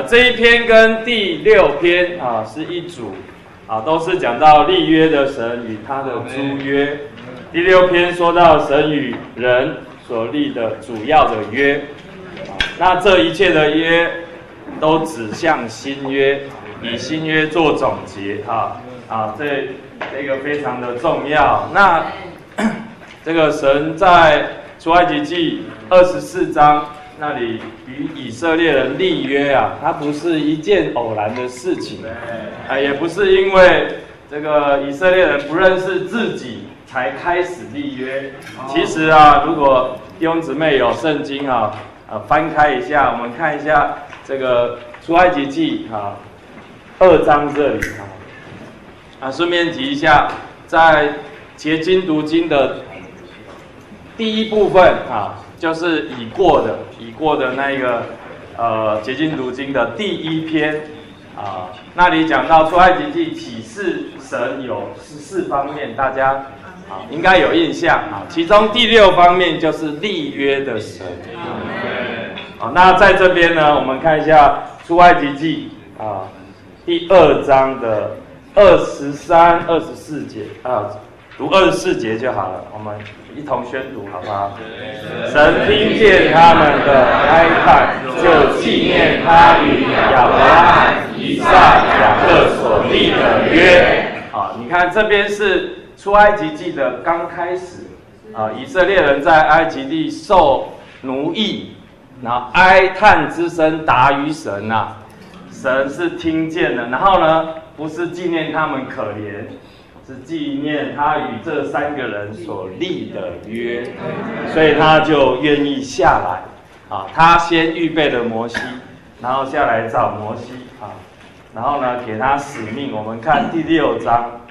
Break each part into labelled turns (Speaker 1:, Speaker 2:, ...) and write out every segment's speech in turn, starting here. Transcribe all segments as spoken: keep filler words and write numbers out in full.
Speaker 1: 这一篇跟第六篇啊是一组啊，都是讲到立约的神与他的诸约。第六篇说到神与人所立的主要的约，啊、那这一切的约都指向新约，以新约做总结啊啊，这这个非常的重要。那这个神在出埃及记二十四章那里与以色列人立约啊，它不是一件偶然的事情，啊，也不是因为这个以色列人不认识自己才开始立约。其实啊，如果弟兄姊妹有圣经啊，呃，翻开一下，我们看一下这个出埃及记啊二章这里啊，啊，顺便提一下，在结经读经的第一部分啊，就是已过的已过的那个呃结经读经的第一篇啊，那里讲到出埃及记启示神有十四方面，大家啊应该有印象啊。其中第六方面就是立约的神。啊，那在这边呢，我们看一下出埃及记啊第二章的二十三、二十四节啊。读二十四节就好了，我们一同宣读，好不好？神听见他们的哀叹，就纪念他与亚伯拉罕、以撒、雅各所立的约。啊，你看这边是出埃及记的刚开始，啊，以色列人在埃及地受奴役，然后哀叹之声达于神呐、啊，神是听见了，然后呢，不是纪念他们可怜。是纪念他与这三个人所立的约，所以他就愿意下来啊。他先预备了摩西，然后下来找摩西啊，然后呢给他使命。我们看第六章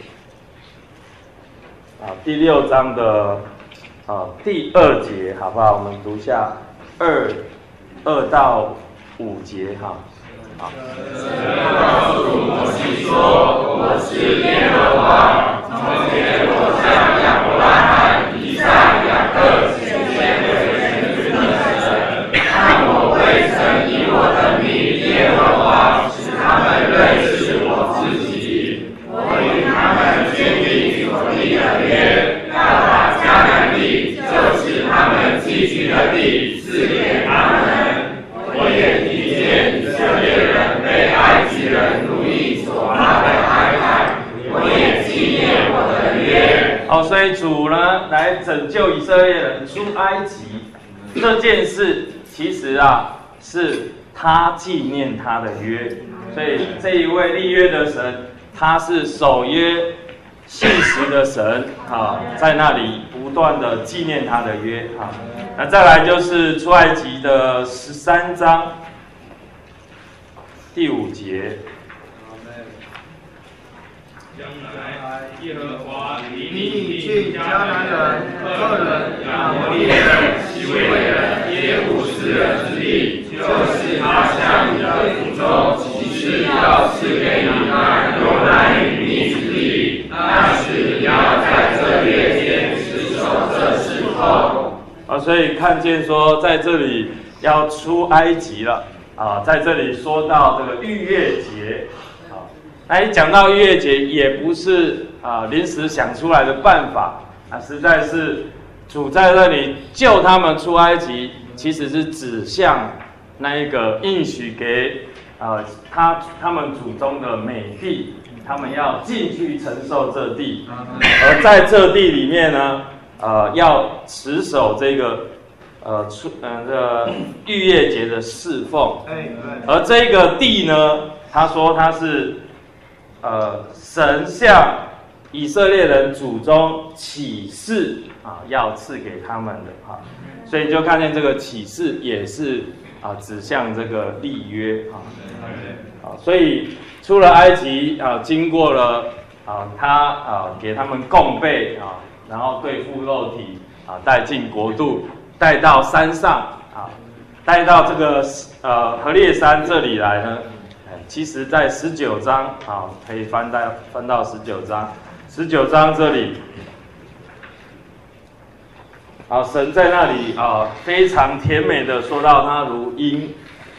Speaker 1: 啊，第六章的啊第二节，好不好？我们读一下二二到五节哈。好。神告诉摩西说：“我是耶和华，从前我向亚伯拉罕、以撒、雅各显现为全知的神，让我未曾以我的名耶和华使他们认识我自己。我与他们坚定所立的约，要把迦南地，就是他们寄居的地，赐给他们。我也听见以色列人被埃及人奴役所发的哀叹，我也纪念我的约。”哦，所以主呢来拯救以色列人出埃及这件事，其实啊是他纪念他的约。所以这一位立约的神，他是守约信实的神啊，在那里不断的纪念他的约啊。那再来就是出埃及的十三章第五节。将来耶和华领你进迦南人、赫人、亚摩利人、西魏人、耶布斯人之地，就是他向你的祖宗起誓要赐给你那流奶与蜜之地。那时你要在这月间持守这事后。啊，所以看见说，在这里要出埃及了啊，在这里说到这个逾越节。哎，讲到逾越节，也不是啊临时想出来的办法啊，实在是主在这里救他们出埃及，其实是指向那一个应许给啊他他们祖宗的美地，他们要进去承受这地，而在这地里面呢，呃，要持守这个呃出呃这个逾越节的侍奉，而这个地呢，他说他是。呃，神向以色列人祖宗起誓啊，要赐给他们的啊，所以就看见这个起誓也是啊，指向这个立约啊，啊，所以出了埃及啊，经过了啊，他啊给他们供备啊，然后对付肉体啊，带进国度，带到山上啊，带到这个呃何烈山这里来呢。其实，在十九章啊，可以翻到翻到十九章，十九章这里，啊，神在那里啊，非常甜美的说到他如鹰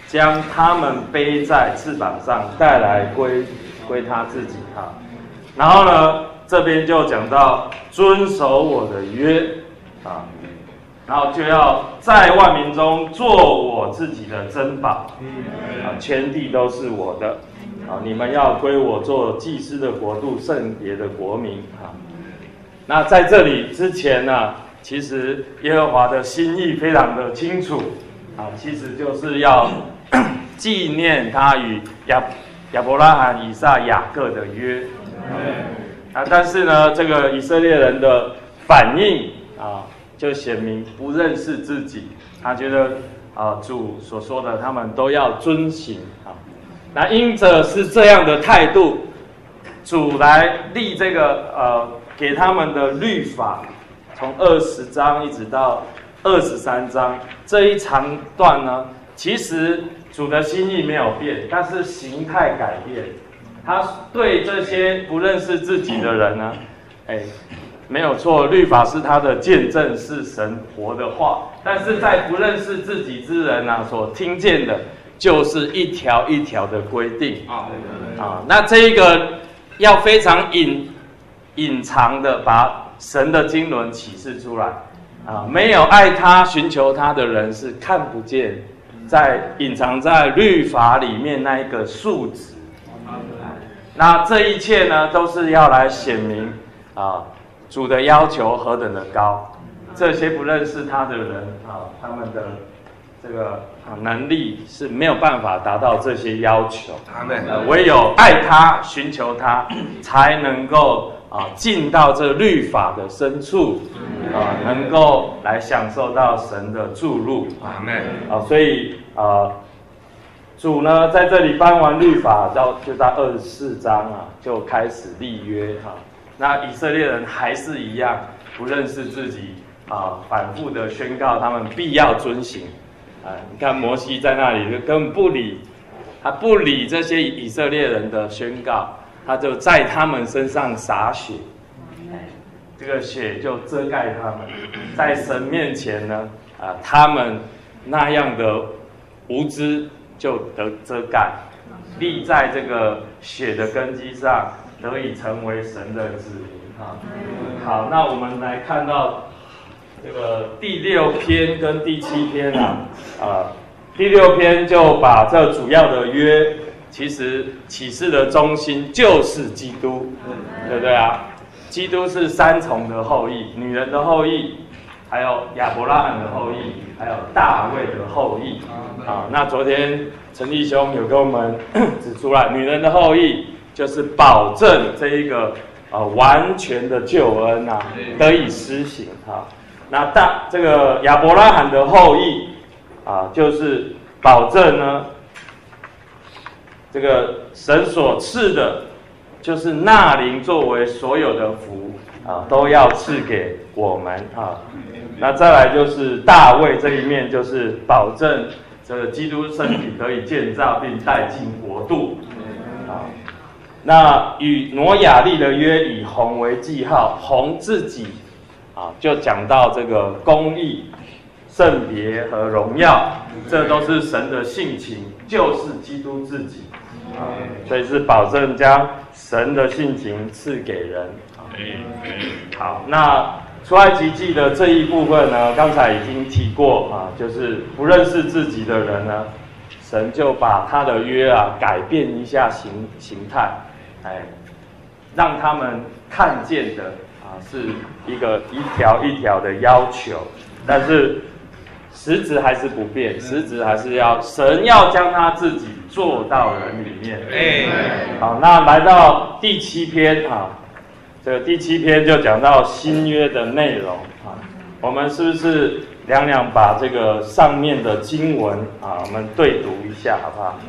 Speaker 1: 将他们背在翅膀上，带来归归他自己哈。然后呢，这边就讲到遵守我的约啊，然后就要在万民中做我自己的珍宝啊，全地都是我的啊，你们要归我做祭司的国度，圣别的国民啊。那在这里之前呢，其实耶和华的心意非常的清楚啊，其实就是要纪念他与亚亚伯拉罕、以撒、雅各的约啊，但是呢，这个以色列人的反应啊，就显明不认识自己，他觉得啊，主所说的他们都要遵行啊。那因着是这样的态度，主来立这个呃。给他们的律法，从二十章一直到二十三章这一长段呢，其实主的心意没有变，但是形态改变。他对这些不认识自己的人呢，哎，没有错，律法是他的见证，是神活的话。但是在不认识自己之人呢、啊，所听见的，就是一条一条的规定啊啊，那这一个要非常隐。隐藏的把神的经纶启示出来啊，没有爱他、寻求他的人是看不见，在隐藏在律法里面那一个数值。那这一切呢，都是要来显明啊，主的要求何等的高，这些不认识他的人啊，他们的这个能力是没有办法达到这些要求。呃、唯有爱他、寻求他，才能够。啊，进到这律法的深处，啊，能够来享受到神的注入。阿们。啊，所以啊，主呢在这里颁完律法，到就到二十四章啊，就开始立约哈、啊。那以色列人还是一样不认识自己啊，反复的宣告他们必要遵行。啊，你看摩西在那里就根本不理，他不理这些以色列人的宣告。他就在他们身上洒血，这个血就遮盖他们，在神面前呢，啊，他们那样的无知就得遮盖，立在这个血的根基上，得以成为神的子民啊。好，那我们来看到这个第六篇跟第七篇啊，啊，第六篇就把这主要的约。其实启示的中心就是基督，对不对啊？基督是三重的后裔，女人的后裔，还有亚伯拉罕的后裔，还有大卫的后裔。啊，那昨天陈弟兄有跟我们指出来，女人的后裔就是保证这一个啊完全的救恩啊得以施行啊。那大这个亚伯拉罕的后裔啊，就是保证呢。这个神所赐的，就是纳灵作为所有的福啊，都要赐给我们啊。那再来就是大卫这一面，就是保证这个基督身体得以建造并带进国度啊。那与挪亚立的约以红为记号，红自己啊，就讲到这个公义、圣别和荣耀，这都是神的性情，就是基督自己。啊，所以是保证将神的性情赐给人。好，那出埃及记的这一部分呢，刚才已经提过啊，就是不认识自己的人呢，神就把他的约啊改变一下形形态，哎，让他们看见的啊是一个一条一条的要求，但是实质还是不变，实质还是要神要将他自己做到人里面。哎，好，那来到第七篇啊，这个第七篇就讲到新约的内容啊，我们是不是两两把这个上面的经文啊，我们对读一下，好不好？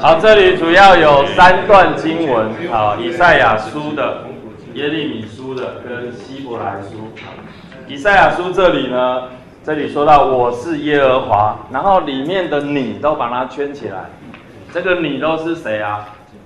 Speaker 1: 好，这里主要有三段经文，啊，以赛亚书的、耶利米书的跟希伯来书。以赛亚书这里呢，这里说到我是耶和华，然后里面的你都把它圈起来，这个你都是谁啊？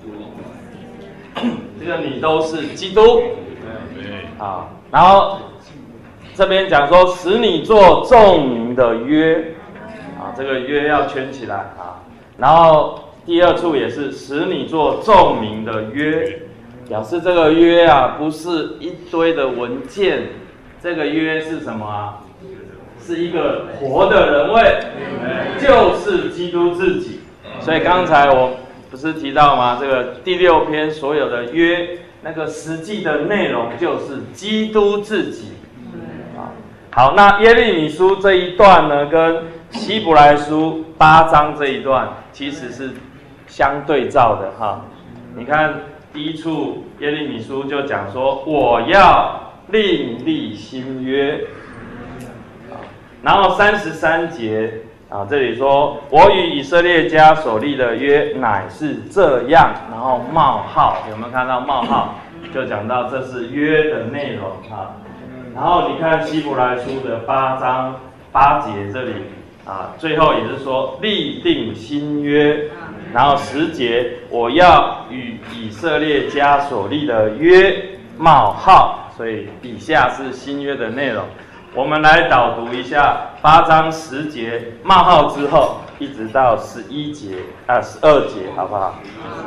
Speaker 1: 这个你都是基督，啊，然后这边讲说使你做众民的约，啊，这个约要圈起来啊，然后第二处也是使你做众民的约，表示这个约啊不是一堆的文件，这个约是什么啊？是一个活的人位，就是基督自己。所以刚才我不是提到吗？这个第六篇所有的约，那个实际的内容就是基督自己。好，那耶利米书这一段呢，跟希伯来书八章这一段其实是相对照的哈。你看第一处耶利米书就讲说，我要另立新约，然后三十三节啊，这里说我与以色列家所立的约乃是这样，然后冒号，有没有看到冒号？就讲到这是约的内容啊。然后你看希伯来书的八章八节这里啊，最后也是说立定新约，然后十节我要与以色列家所立的约冒号，所以底下是新约的内容。我们来导读一下八章十节冒号之后，一直到十一节啊十二节，好不好？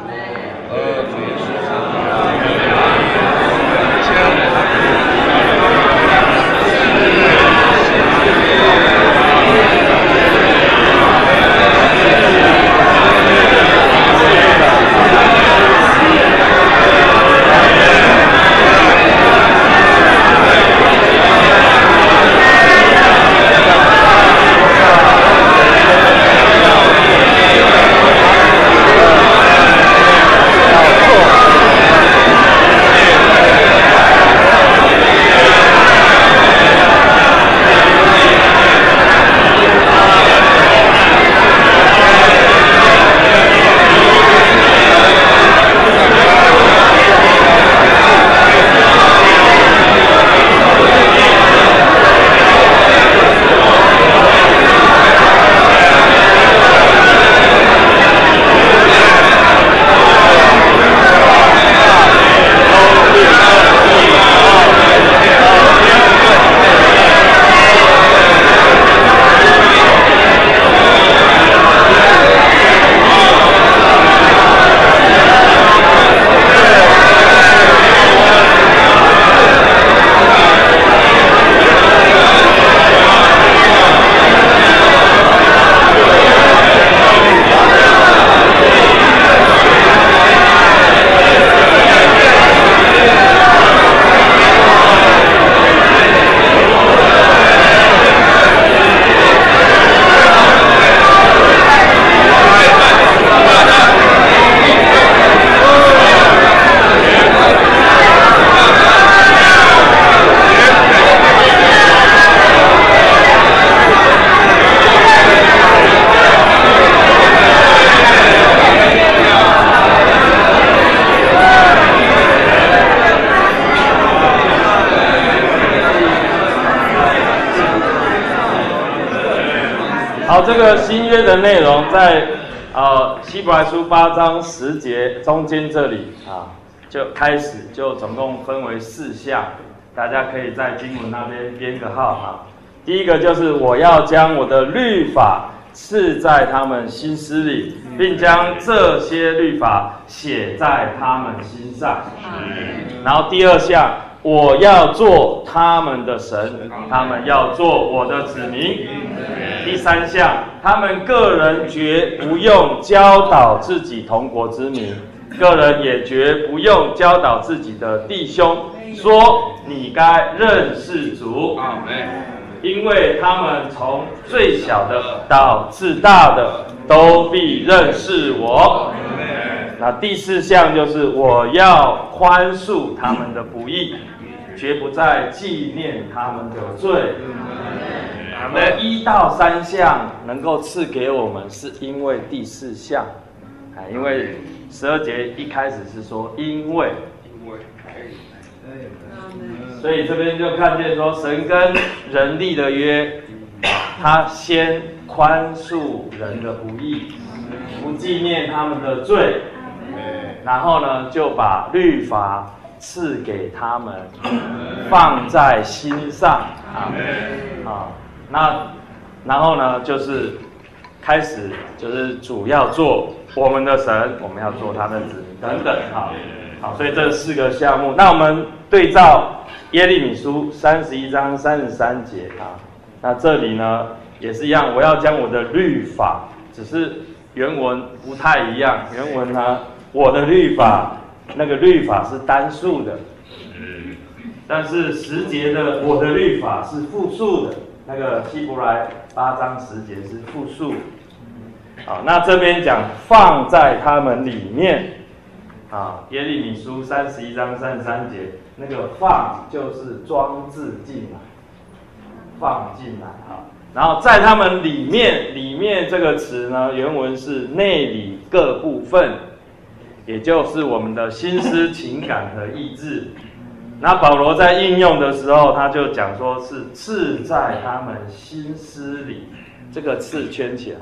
Speaker 1: 好，这个新约的内容在呃希伯来书八章十节中间这里啊，就开始就总共分为四项，大家可以在经文那边编个号啊。第一个就是我要将我的律法刺在他们心思里，并将这些律法写在他们心上。然后第二项，我要做他们的神，他们要做我的子民。第三项，他们个人绝不用教导自己同国之民，个人也绝不用教导自己的弟兄，说你该认识主，因为他们从最小的到至大的都必认识我。那第四项就是我要宽恕他们的不义，绝不再纪念他们的罪。而一到三项能够赐给我们，是因为第四项哎，因为十二节一开始是说因为，
Speaker 2: 因为，
Speaker 1: 所以这边就看见说神跟人立的约，他先宽恕人的不义，不纪念他们的罪，然后呢就把律法赐给他们，放在心上啊啊，那然后呢就是开始就是主要做我们的神，我们要做他的子民等等啊。好，所以这四个项目，那我们对照耶利米书三十一章三十三节啊，那这里呢也是一样，我要将我的律法，只是原文不太一样，原文呢我的律法，那个律法是单数的，但是十节的我的律法是复数的，那个希伯来八章十节是复数。好，那这边讲放在他们里面。啊，耶利米书三十一章三十三节，那个放就是装置进来，放进来啊。然后在他们里面，里面这个词呢，原文是内里各部分，也就是我们的心思、情感和意志。那保罗在应用的时候，他就讲说是刺在他们心思里，这个刺圈起来。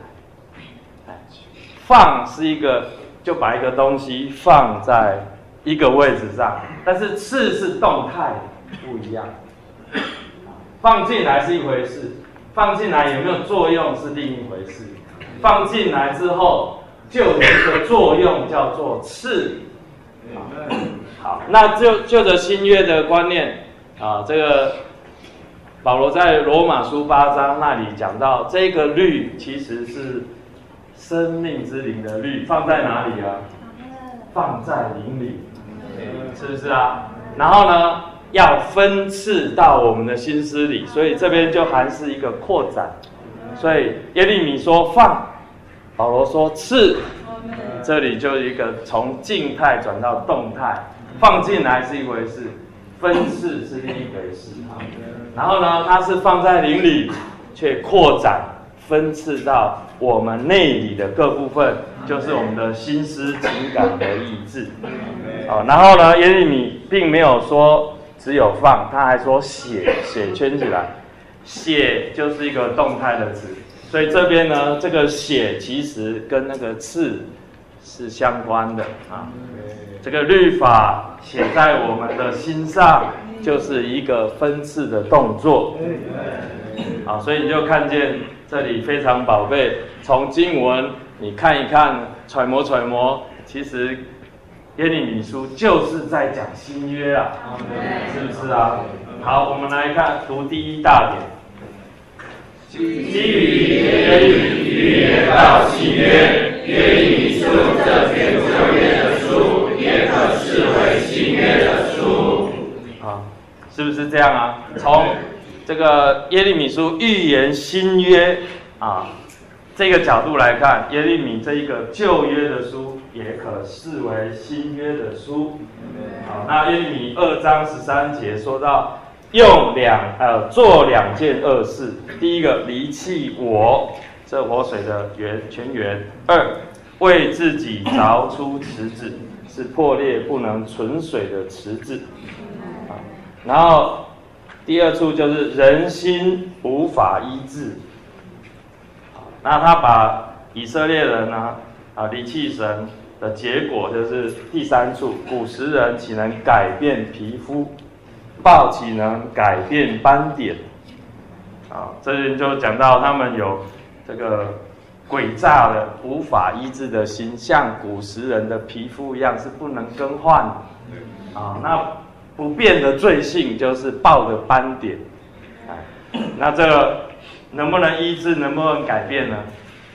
Speaker 1: 放是一个。就把一个东西放在一个位置上，但是刺是动态的，不一样。放进来是一回事，放进来有没有作用是另一回事。放进来之后，就有一个作用叫做刺。好，那就就着新约的观念啊，这个保罗在罗马书八章那里讲到，这个律其实是。生命之灵的律放在哪里啊？放在灵里，是不是啊？然后呢，要分赐到我们的心思里，所以这边就还是一个扩展。所以耶利米说放，保罗说赐，这里就一个从静态转到动态，放进来是一回事，分赐是另一回事啊。然后呢，它是放在灵里，却扩展。分赐到我们内里的各部分，就是我们的心思、情感和意志。哦，然后呢，耶利米并没有说只有放，他还说写，写圈起来，写就是一个动态的词，所以这边呢，这个写其实跟那个刺是相关的啊。这个律法写在我们的心上，就是一个分赐的动作。好，所以你就看见。这里非常宝贝，从经文你看一看，揣摩揣摩，其实耶利米书就是在讲新约啊，是不是啊？好，我们来看读第一大点，基于耶利米预言到新约，耶利米书这篇旧约的书，也可视为新约的书。啊，是不是这样啊？从这个耶利米书预言新约啊，这个角度来看，耶利米这一个旧约的书也可视为新约的书。好，那耶利米二章十三节说到，用两呃做两件恶事，第一个离弃我，这活水的源泉源；二为自己凿出池子，是破裂不能存水的池子。啊，然后。第二处就是人心无法医治，那他把以色列人呢啊离弃神的结果就是第三处，古时人岂能改变皮肤，豹岂能改变斑点？啊，这里就讲到他们有这个诡诈的、无法医治的心，像古时人的皮肤一样是不能更换的。啊，那。不变的罪性就是豹的斑点，那这个能不能医治，能不能改变呢？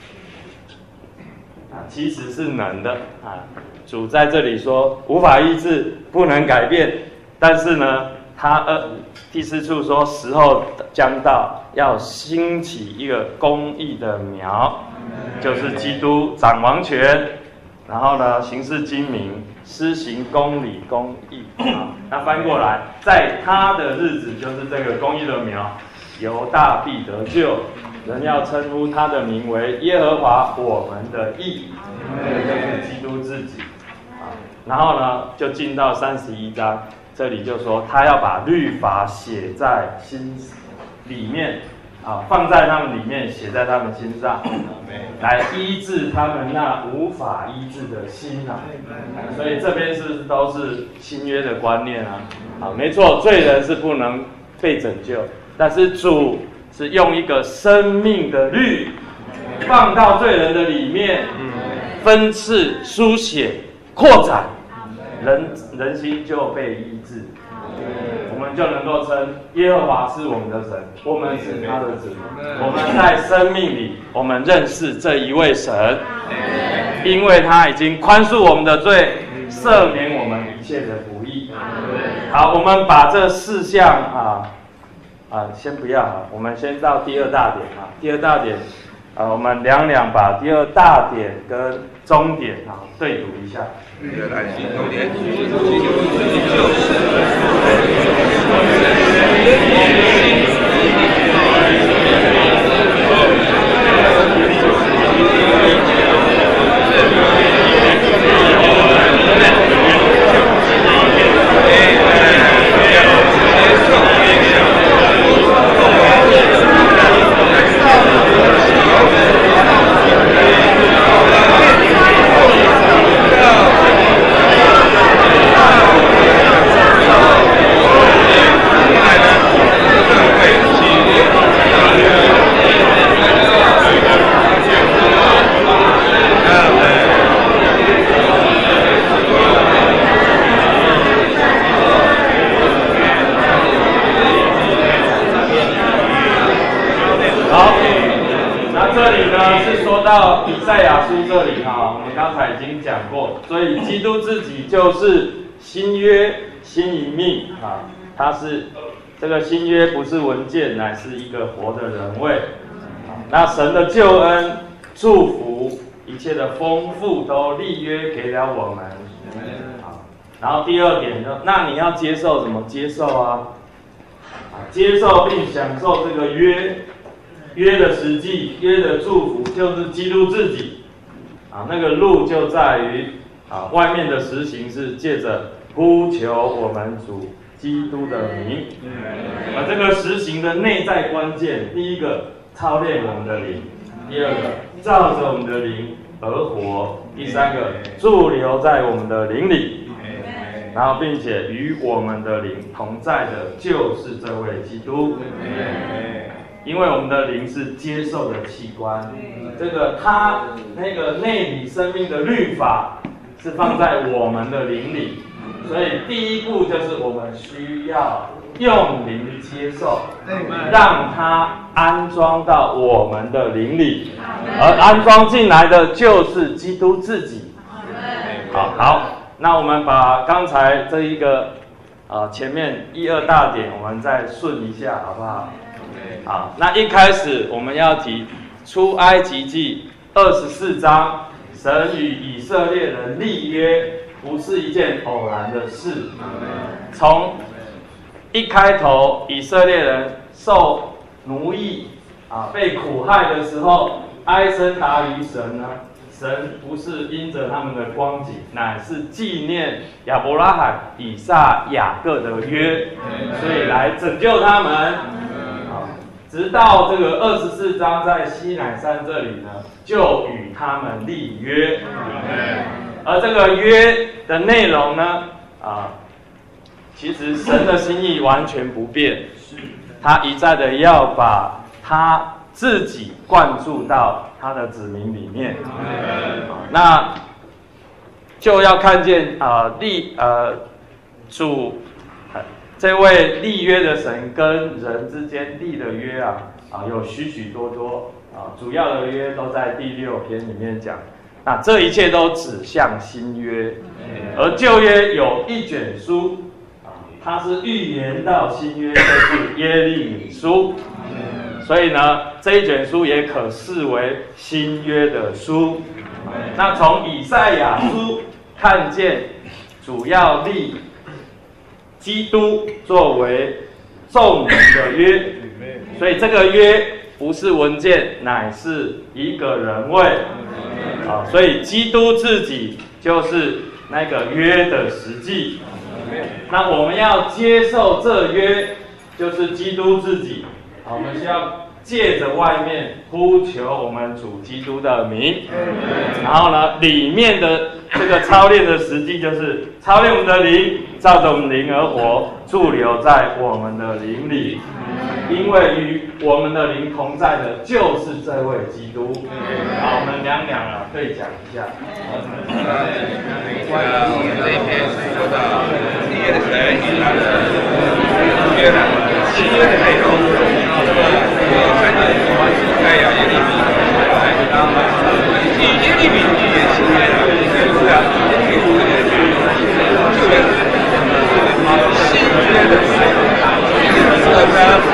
Speaker 1: 啊，其实是能的啊。主在这里说无法医治，不能改变，但是呢，他呃第四处说时候将到，要兴起一个公义的苗，就是基督掌王权。然后呢，行事精明，施行公理公义啊。那翻过来，在他的日子，就是这个公义的苗，犹大必得救， 人要称呼他的名为耶和华我们的义，这个就是基督自己啊。然后呢，就进到三十一章，这里就说他要把律法写在心里面啊，放在他们里面，写在他们心上，来医治他们那无法医治的心啊。所以这边是不是都是新约的观念啊？啊，没错，罪人是不能被拯救，但是主是用一个生命的律放到罪人的里面，分次、书写、扩展，人人心就被医治，我们就能够称耶和华是我们的神，我们是他的子民。我们在生命里，我们认识这一位神，因为他已经宽恕我们的罪，赦免我们一切的不义。好，我们把这四项啊。啊，先不要啊，我们先到第二大点啊。第二大点，啊，我们两两把第二大点跟终点啊对读一下。第二大点，终点，到以赛亚书这里哈，我们刚才已经讲过，所以基督自己就是新约新一命啊，他是这个新约不是文件，乃是一个活的人位。那神的救恩、祝福、一切的丰富都立约给了我们。啊，然后第二点呢，那你要接受怎么接受啊？接受并享受这个约。约的实际，约的祝福就是基督自己，啊，那个路就在于啊，外面的实行是借着呼求我们主基督的名，啊，这个实行的内在关键，第一个操练我们的灵，第二个照着我们的灵而活，第三个驻留在我们的灵里，然后并且与我们的灵同在的就是这位基督。因为我们的灵是接受的器官，这个它那个内里生命的律法是放在我们的灵里，所以第一步就是我们需要用灵接受，让它安装到我们的灵里，而安装进来的就是基督自己。好，好，那我们把刚才这一个呃前面一二大点，我们再顺一下，好不好？好，那一开始我们要提出埃及记二十四章，神与以色列人立约，不是一件偶然的事。从一开头，以色列人受奴役啊，被苦害的时候，唉声答于神呢。神不是因着他们的光景，乃是纪念亚伯拉罕、以撒、雅各的约，所以来拯救他们。直到这个二十四章在西乃山这里呢，就与他们立约，而这个约的内容呢，啊，其实神的心意完全不变，他一再的要把他自己灌注到他的子民里面，那就要看见啊立呃主。这位立约的神跟人之间立的约啊，啊有许许多多啊，主要的约都在第六篇里面讲。那这一切都指向新约，而旧约有一卷书啊，它是预言到新约，就是耶利米书。所以呢，这一卷书也可视为新约的书。那从以赛亚书看见主要立基督作为众人的约，所以这个约不是文件，乃是一个人位。啊，所以基督自己就是那个约的实际。那我们要接受这约，就是基督自己。好，我们需要借着外面呼求我们主基督的名，然后呢，里面的这个操练的实际就是操练我们的灵，照着我们灵而活，驻留在我们的灵里。因为与我们的灵同在的，就是这位基督。好，我们两两啊对讲一下。
Speaker 2: 呃，我们这一篇说到契约的神与他的约的契约的内容。我看见盖亚耶利米来，以耶利米预言新约的，就是啊，给我们的旧约新约的内容。这个呢。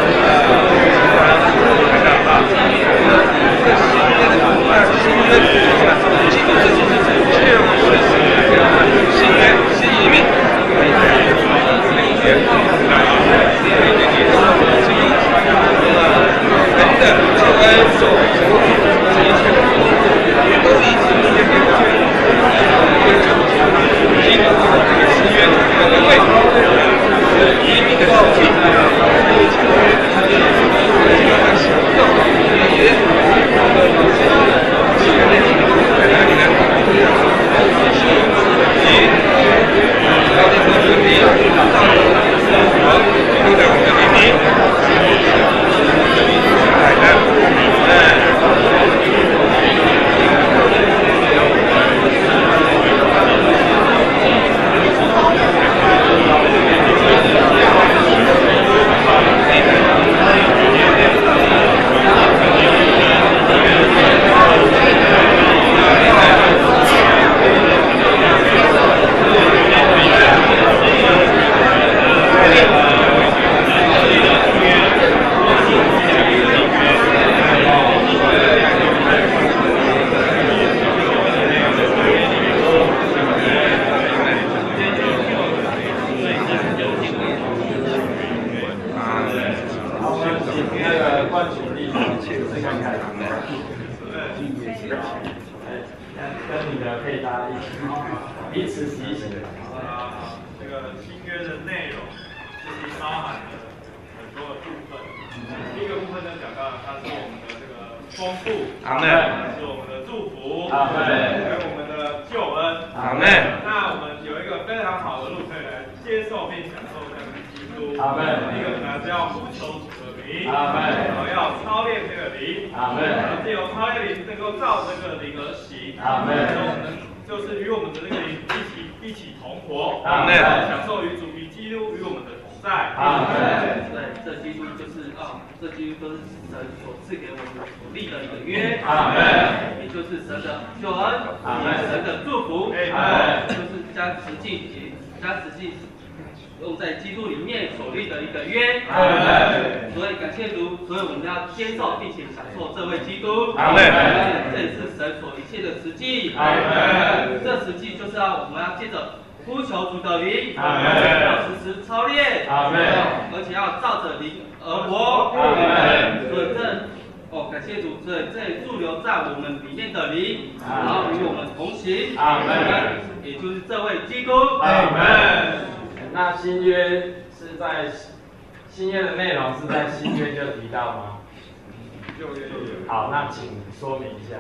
Speaker 3: 用在基督里面所立的一个约，所以感谢主，所以我们要接受并且享受这位基督，这也是神所一切的实际。这实际就是要我们要接着呼求主的灵，要时时操练，而且要照着灵而活。所以这哦，感谢主，所以这驻留在我们里面的灵，然后与我们同行，也就是这位基督。
Speaker 1: 那新约是在新约的内容是在新约就提到吗？旧约就有。好，那请说明一下。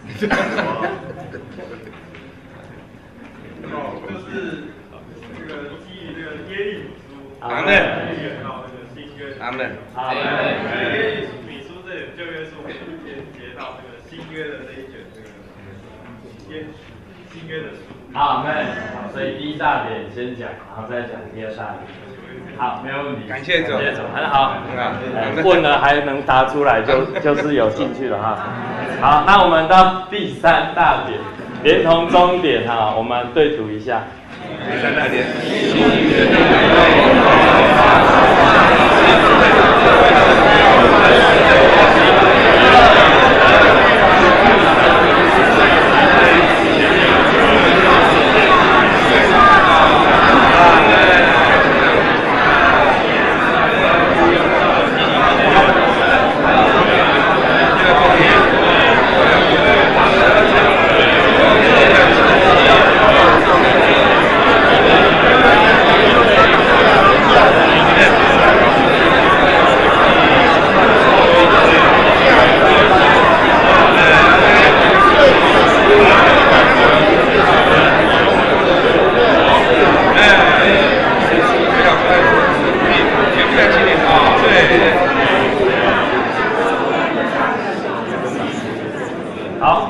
Speaker 4: 哦，就是这个基于这个耶利米书，
Speaker 2: 阿门。
Speaker 4: 预言到这个新约。
Speaker 2: 阿门。
Speaker 4: 阿门。耶利米书这卷旧约书可以连接到这个新约的这一卷这个新新约的书。
Speaker 1: 阿门。好，所以第一大点先讲，然后再讲第二大点。好，没有问题。
Speaker 2: 感谢主，
Speaker 1: 很好。呃、问了还能答出来就，就就是有兴趣了哈。好，那我们到第三大点，连同终点哈，我们对读一下。
Speaker 2: 第三大点。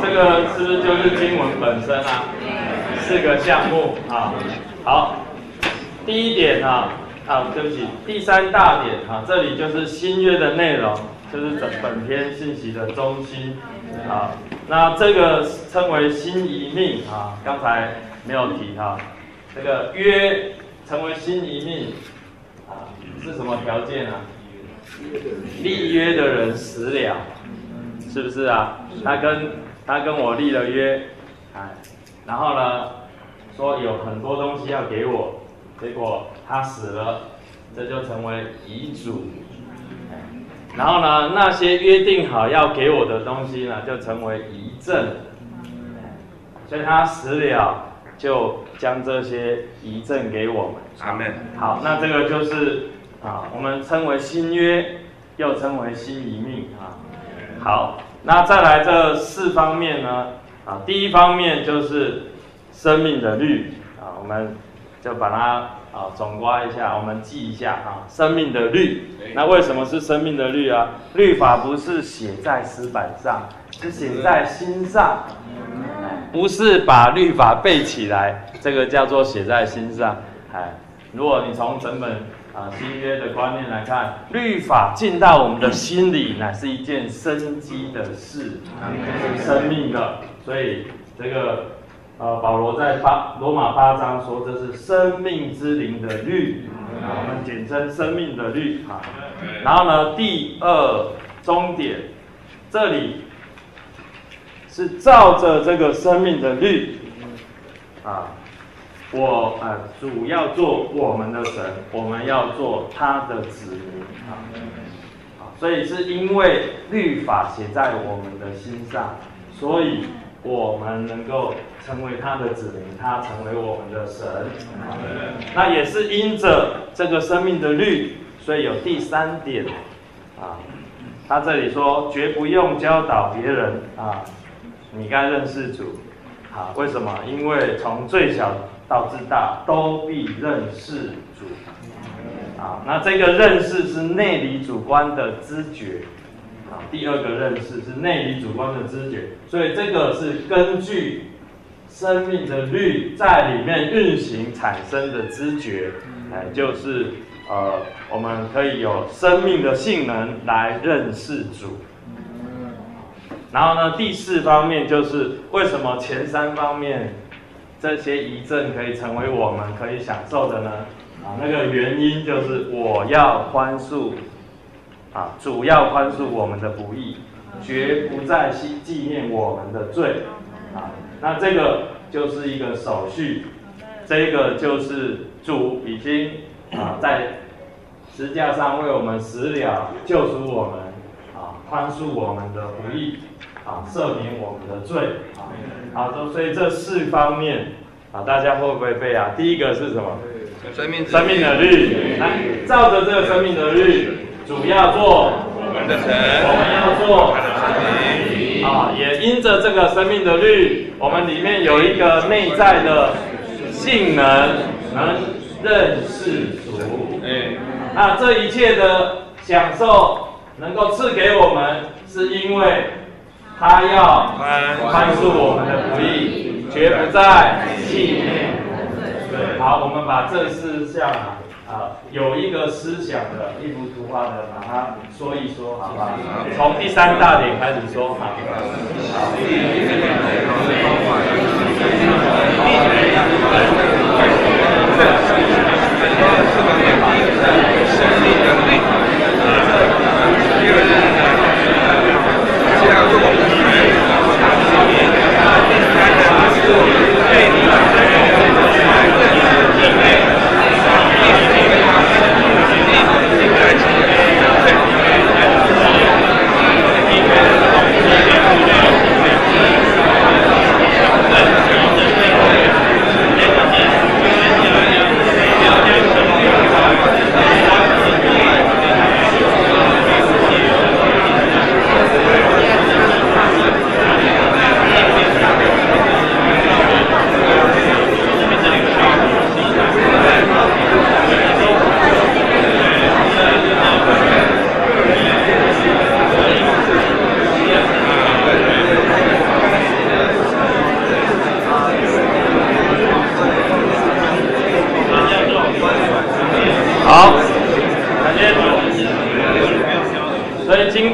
Speaker 1: 这个是不是就是经文本身啊？四个项目啊。好，第一点啊，啊，对不起，第三大点啊，这里就是新约的内容，就是整本篇信息的中心啊。那这个称为新遗命啊，刚才没有提哈、啊。这个约成为新遗命啊，是什么条件啊？立约的人死了，是不是啊？他跟他跟我立了约，哎，然后呢，说有很多东西要给我，结果他死了，这就成为遗嘱。然后呢，那些约定好要给我的东西呢，就成为遗赠。所以他死了，就将这些遗赠给我们。
Speaker 2: 阿门。
Speaker 1: 好，那这个就是啊，我们称为新约，又称为新遗命啊。好，那再来这四方面呢，啊，第一方面就是生命的律啊，我们就把它。啊，总括一下，我们记一下啊，生命的律。那为什么是生命的律啊？律法不是写在石板上，是写在心上，不是把律法背起来，这个叫做写在心上。哎，如果你从整本啊新约的观念来看，律法进到我们的心里，乃是一件生机的事，是生命的，所以这个。呃，保罗在八罗马八章说，这是生命之灵的律，啊，我们简称生命的律啊。然后呢，第二终点，这里是照着这个生命的律啊，我呃主要做我们的神，我们要做他的子民啊。所以是因为律法写在我们的心上，所以。我们能够成为他的子民，他成为我们的神。那也是因着这个生命的律，所以有第三点啊。他这里说，绝不用教导别人啊，你该认识主啊。为什么？因为从最小到至大，都必认识主啊。那这个认识是内里主观的知觉。第二个认识是内里主观的知觉，所以这个是根据生命的律在里面运行产生的知觉，哎，就是呃，我们可以有生命的性能来认识主。然后呢，第四方面就是为什么前三方面这些遗赠可以成为我们可以享受的呢？啊，那个原因就是我要宽恕。啊，主要宽恕我们的不义，绝不再纪念我们的罪。啊，那这个就是一个手续，这个就是主已经啊在十字架上为我们死了，救赎我们，啊，宽恕我们的不义，啊，赦免我们的罪。啊，好，所以这四方面啊，大家会不会背啊？第一个是什么？
Speaker 2: 生命
Speaker 1: 生命的律，来照着这个生命的律。主要做
Speaker 2: 我们的神，
Speaker 1: 我们要做
Speaker 2: 他的子民
Speaker 1: 啊，也因着这个生命的律，我们里面有一个内在的性能，能认识主。哎，那这一切的享受能够赐给我们，是因为他要宽恕我们的不义，绝不再纪念。对，好，我们把这四项啊。啊，有一个思想的、一幅图画的，把它说一说，好不好？从第三大点开始说，好。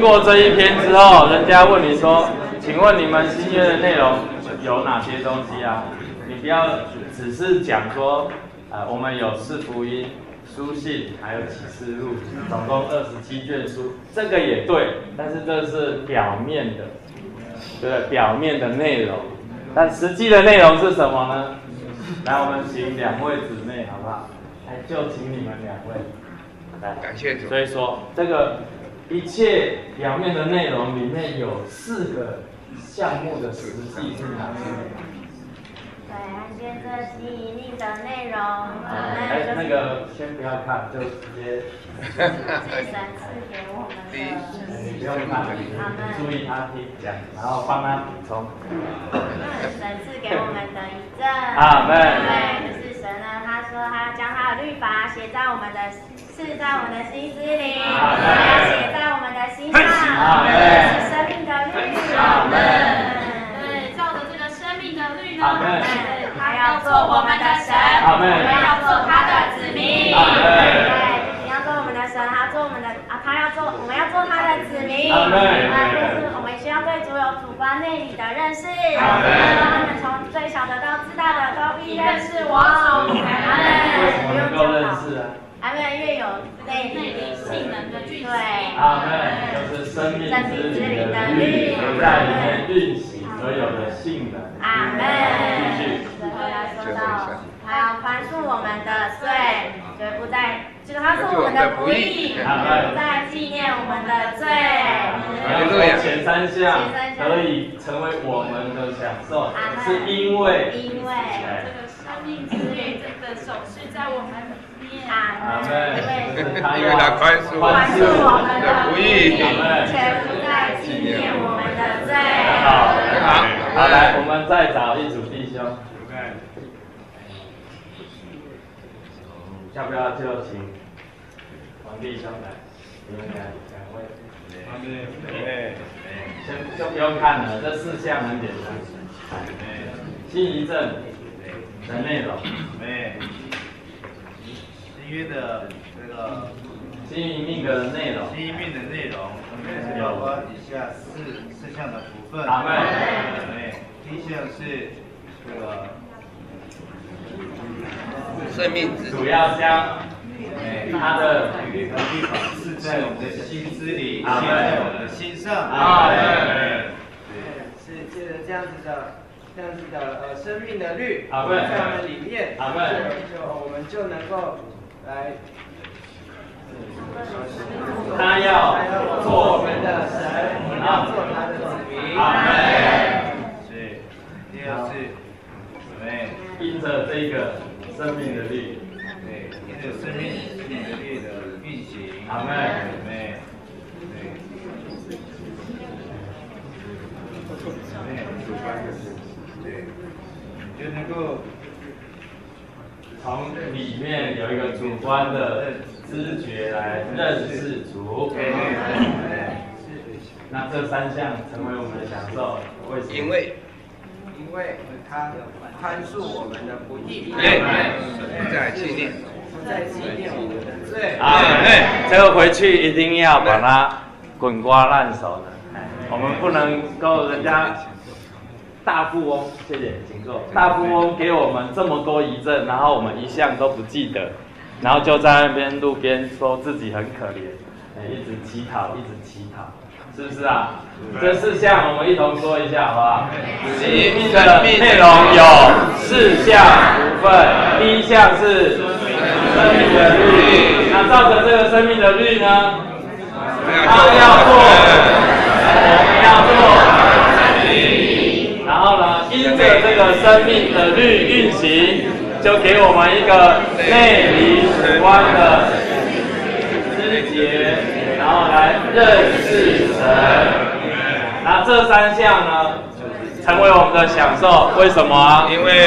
Speaker 1: 听过这一篇之后，人家问你说，请问你们新约的内容有哪些东西啊？你不要只是讲说，呃，我们有四福音、书信，还有启示录，总共二十七卷书，这个也对，但是这是表面的，对不对？表面的内容，但实际的内容是什么呢？来，我们请两位姊妹，好不好？来，就请你们两位来。
Speaker 2: 感谢主。
Speaker 1: 所以说，这个一切表面的内容里面有四个项目的实际是哪些？
Speaker 5: 对，按接着吸引力的内容，
Speaker 1: 哎，那个先不要看，就直接。
Speaker 5: 是神赐给我们的。
Speaker 1: 你不用看，你注意他听讲，然后帮他补充。
Speaker 5: 神赐给我们的一证。
Speaker 1: 阿门。
Speaker 5: 对，就是神呢，他说他要将他的律法写在我们的，刺在我们的心思里，要写在我们的心上。阿门。是生命的律。阿门。对，照着这个生命的律呢，他要做我们的神，我们要做他的子民。对，不仅要做我们的神，他要做我们的啊，他要做，我们要做他的子民。那就是我们需要对主有主观内里的认识，让他们从最小的到至大的都必认识我。阿门。
Speaker 1: 不用够认识啊。
Speaker 5: 阿门，越有内里性能的句子。对。
Speaker 1: 阿门，就是生命之灵的律在里面运行而有的性能。
Speaker 5: 阿门。最后要说到，他要宽恕我们的罪，绝不再，就是他是我们的不义，绝不再纪念我们的罪。
Speaker 1: 前三项可以成为我们的享受，是因为
Speaker 5: 因为
Speaker 6: 这个生命之律，这个手势在我们里面。
Speaker 5: 阿门。
Speaker 2: 因为他宽恕
Speaker 5: 宽恕我们
Speaker 2: 的不义，
Speaker 5: 绝不再纪念我们的罪。
Speaker 1: 好，好，来，我们再找一组弟兄。要不要就请王弟兄来？你们两两位。先就不用看了，这四项很简单。新一证的内容。
Speaker 4: 新约的这个
Speaker 1: 新一命的内容。
Speaker 4: 新一命的内容，包括以下四四项的部分。
Speaker 1: 阿门。
Speaker 4: 第一项是这个
Speaker 2: 生命之
Speaker 1: 主要将他的
Speaker 4: 律法是在我们的心思里，写
Speaker 1: 阿门
Speaker 4: 在我们的心上。
Speaker 1: 阿门。
Speaker 7: 是借着这样子的、这样子的呃生命的律，
Speaker 1: 阿门
Speaker 7: 在我们里面，
Speaker 1: 阿门
Speaker 7: 就我们就能够来。
Speaker 1: 他要做
Speaker 7: 我们的神，我们要做他的子民。
Speaker 1: 阿门。
Speaker 4: 是，第二是，对，
Speaker 1: 因着这个生命的律，
Speaker 4: 对，因着生命的律的运行。
Speaker 1: 阿门。
Speaker 4: 对，对，对，你就能够
Speaker 1: 从里面有一个主观的知觉来认识主。那这三项成为我们的享受，为什么？
Speaker 2: 因为
Speaker 7: 因为他宽恕我们的不义，
Speaker 2: 对，不再纪念，
Speaker 7: 不再纪念我们的罪。
Speaker 1: 啊，哎，这个回去一定要把它滚瓜烂熟的。我们不能够人家大富翁，谢谢，请坐。大富翁给我们这么多遗赠，然后我们一项都不记得，然后就在那边路边说自己很可怜，哎，一直乞讨，一直乞讨，是不是啊？这四项我们一同说一下，好不好？生命的内容有四项部分，第一项是生命的律，那照着这个生命的律呢，他要做，我们要做。然后呢，因着这个生命的律运行，就给我们一个内里主观的知觉，然后来认识神。那这三项呢，成为我们的享受，为什么啊？
Speaker 2: 因为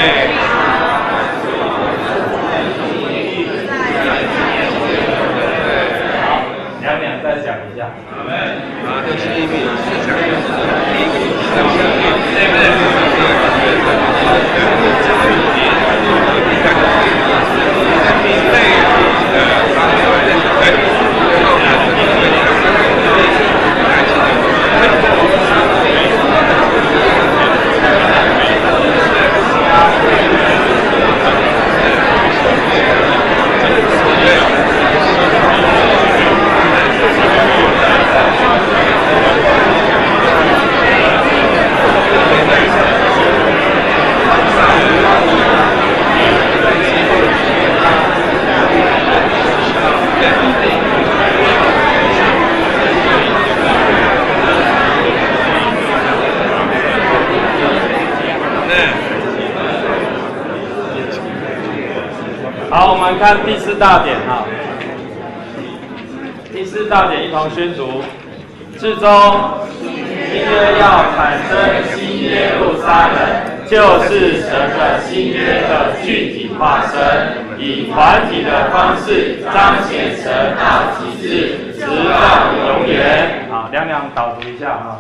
Speaker 1: 好，两两再讲一下。
Speaker 2: 啊，这是一命四项，第一个对不对？生命内的方面认识神，最后呢，生命内的来纪
Speaker 1: 们看第四大点哈，第四大点一同宣读。至终，新约要产生新耶路撒冷，就是神的新约的具体化身，以团体的方式彰显神到极致，直到永远。好，亮亮导读一下哈。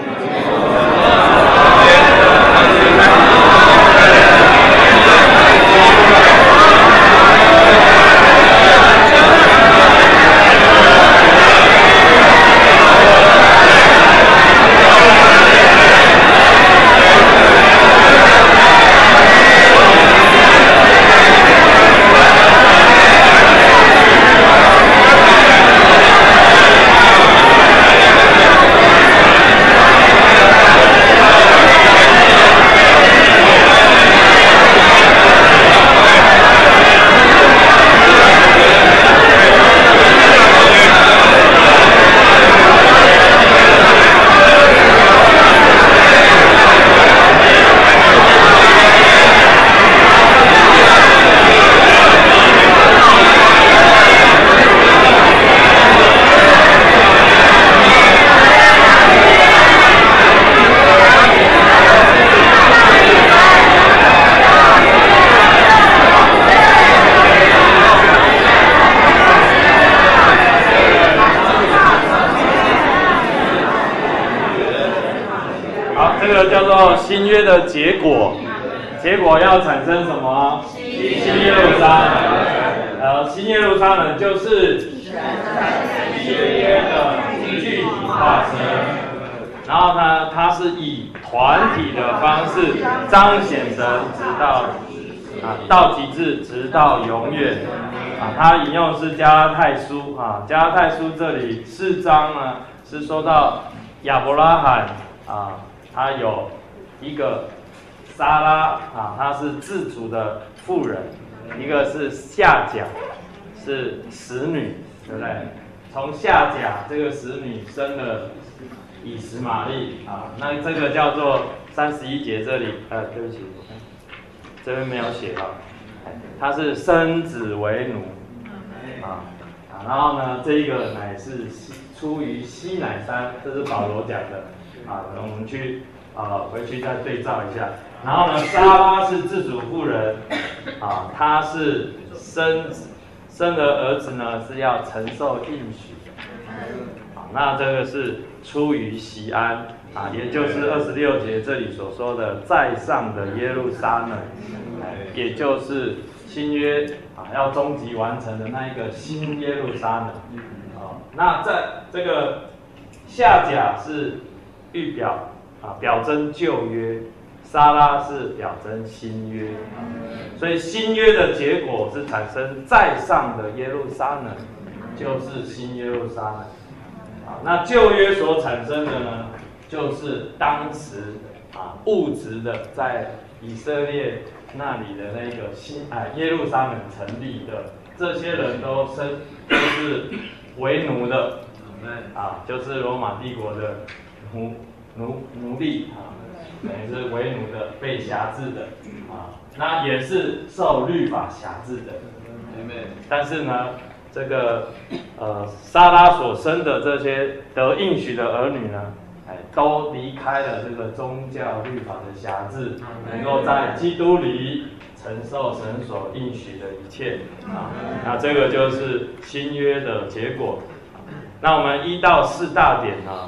Speaker 1: 新约的结果，结果要产生什么？新耶路撒冷。呃，新耶路撒冷就是新约的具体化身。然后呢，它是以团体的方式彰显神，直到啊到极致，直到永远。啊，它引用是加拉太书啊，加拉太书这里四章呢是说到亚伯拉罕啊，他有一个撒拉啊，她是自主的妇人；一个是夏甲，是使女，对不对？从夏甲这个使女生了以实玛利啊，那这个叫做三十一节这里，呃，对不起，这边没有写到，她是生子为奴啊啊，然后呢，这一个乃是出于西乃山，这是保罗讲的啊，我们去。啊，回去再对照一下。然后呢，撒拉是自主妇人，啊，她是生生的儿子呢是要承受应许的，啊，那这个是出于锡安，啊，也就是二十六节这里所说的在上的耶路撒冷，也就是新约啊要终极完成的那一个新耶路撒冷，啊，那在这个夏甲是预表。啊，表征旧约，撒拉是表征新约，所以新约的结果是产生在上的耶路撒冷，就是新耶路撒冷。啊，那旧约所产生的呢，就是当时啊物质的在以色列那里的那个新啊耶路撒冷成立的，这些人都生都是为奴的，啊，就是罗马帝国的奴。奴奴隶啊，等于是为奴的，被辖制的啊，那也是受律法辖制的。但是呢，这个呃撒拉所生的这些得应许的儿女呢，哎，都离开了这个宗教律法的辖制，能够在基督里承受神所应许的一切啊。那这个就是新约的结果。那我们一到四大点呢？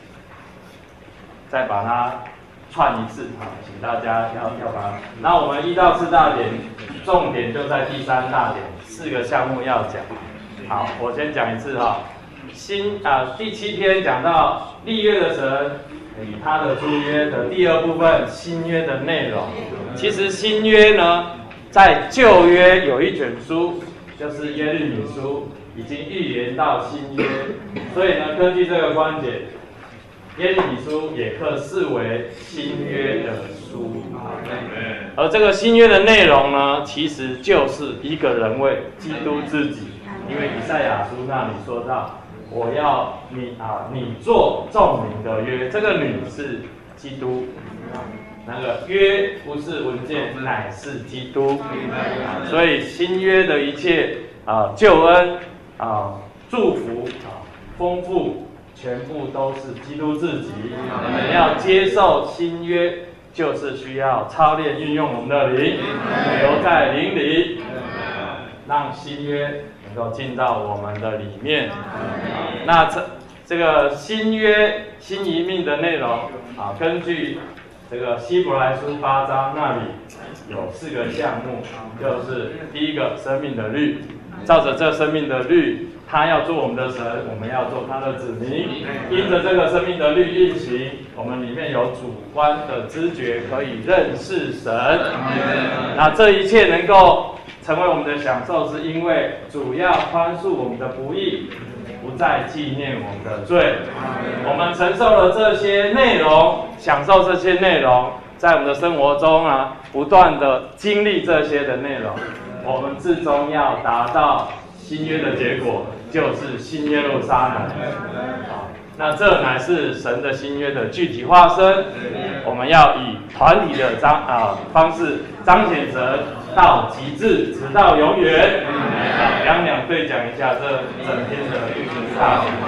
Speaker 1: 再把它串一次啊，请大家要要把它。那我们一到四大点，重点就在第三大点，四个项目要讲。好，我先讲一次哈。新啊，第七天讲到立约的神与他的诸约的第二部分，新约的内容。其实新约呢，在旧约有一卷书，就是耶利米书，已经预言到新约，所以呢，根据这个观点。耶利米书也可视为新约的书，而这个新约的内容呢，其实就是一个人为基督自己，因为以赛亚书那里说到，我要你啊，你做众民的约，这个女是基督。那个约不是文件，乃是基督。所以新约的一切啊救恩啊祝福啊丰富，全部都是基督自己。我们要接受新约，就是需要操练运用我们的灵，留在灵里，让新约能够进到我们的里面。那这这个新约新移命的内容啊，根据这个希伯来书八章那里有四个项目，就是第一个生命的律，照着这生命的律，他要做我们的神，我们要做他的子民，因着这个生命的律运行，我们里面有主观的知觉，可以认识神。那这一切能够成为我们的享受，是因为主要宽恕我们的不义，不再纪念我们的罪。我们承受了这些内容，享受这些内容，在我们的生活中啊，不断的经历这些的内容，我们最终要达到新约的结果，就是新耶路撒冷。那这乃是神的新约的具体化身。我们要以团体的彰啊方式彰显神到极致，直到永远。啊，两两对讲一下这整篇的大题。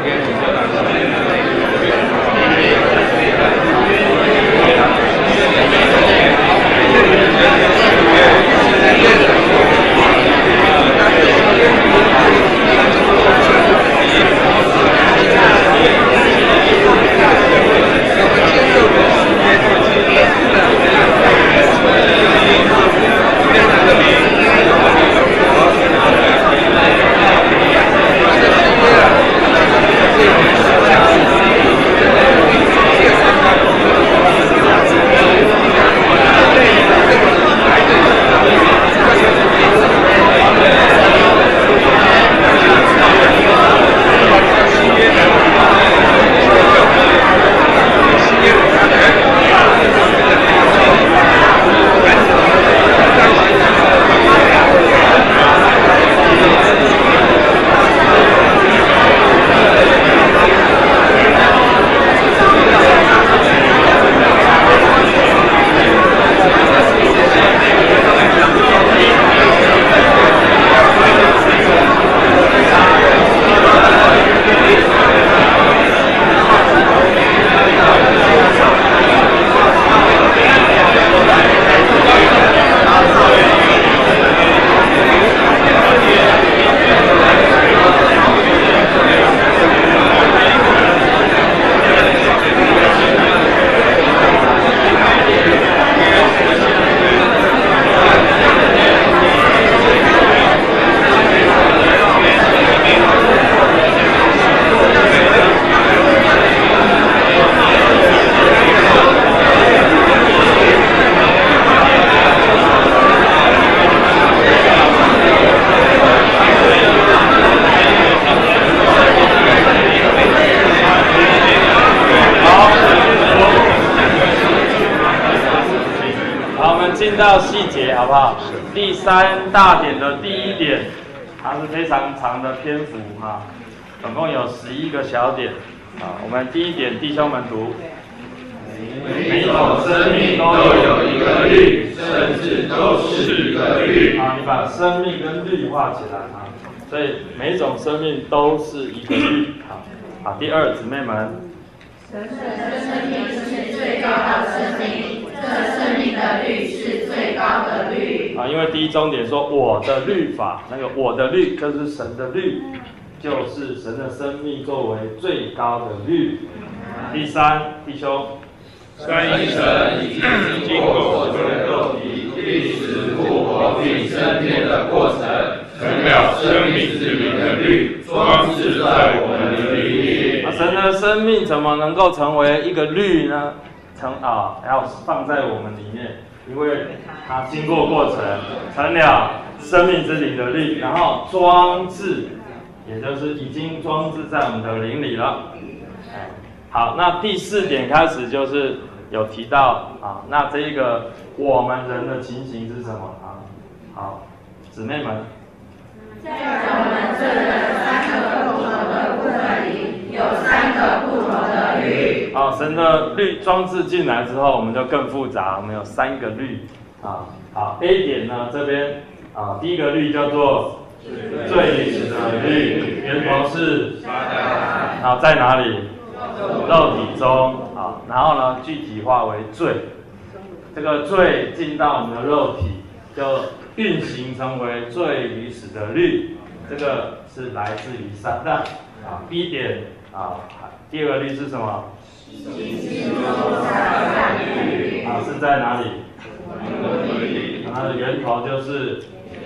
Speaker 1: 进到细节好不好？第三大点的第一点，它是非常长的篇幅哈，总共有十一个小点啊。我们第一点，弟兄们读。
Speaker 2: 每种生命都有一个律，甚至都是一个律。
Speaker 1: 好，你把生命跟律画起来啊。所以每种生命都是一个律。好，好，第二，姊妹们。
Speaker 6: 神的生命是最高的生命，这生命的律是最高的律。
Speaker 1: 啊，因为第一重点说我的律法，那个我的律就是神的律，就是神的生命作为最高的律。第三，弟兄。
Speaker 2: 三一神已经经过成为肉体、历史复活并升天的过程，成了生命之灵的律，装饰在我们的里面。
Speaker 1: 神的生命怎么能够成为一个律呢？成啊，要放在我们里面，因为它经过过程，成了生命之灵的律，然后装置，也就是已经装置在我们的灵里了。哎。好，那第四点开始就是有提到啊，那这一个我们人的情形是什么啊？好，姊妹们，
Speaker 6: 在我们这个三个不同的部分里，有三个不同的律。
Speaker 1: 好，神的律装置进来之后，我们就更复杂，我们有三个律啊。好 ，A 点呢这边啊，第一个律叫做最始的律，源头是好在哪里？肉体中啊，然后呢具体化为罪，这个罪进到我们的肉体，就运行成为最原始的律，这个是来自于撒旦啊。B 点啊，第二个律是什么？啊，是在哪里？它的源头就是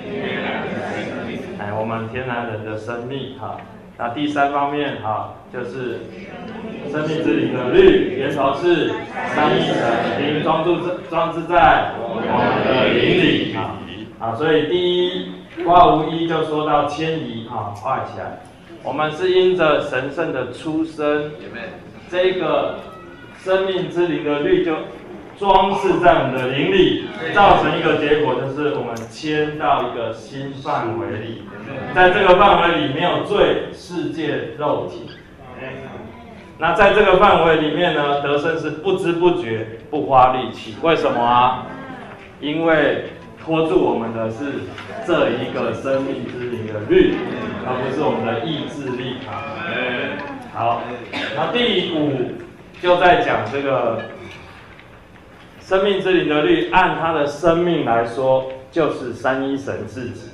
Speaker 1: 哎，我们天然人的生命哈。那第三方面哈，就是生命之灵的律，源头是三一神灵装置装置在我们的灵里啊啊，所以第一卦无一就说到迁移啊，画起来。我们是因着神圣的出生，这个生命之灵的律就装饰在我们的灵里，造成一个结果，就是我们迁到一个新范围里，在这个范围里没有罪、世界、肉体。那在这个范围里面呢，得胜是不知不觉、不花力气。为什么啊？因为拖住我们的是这一个生命之灵的律，而不是我们的意志力啊。好，那第五就在讲这个生命之灵的律，按他的生命来说，就是三一神自己。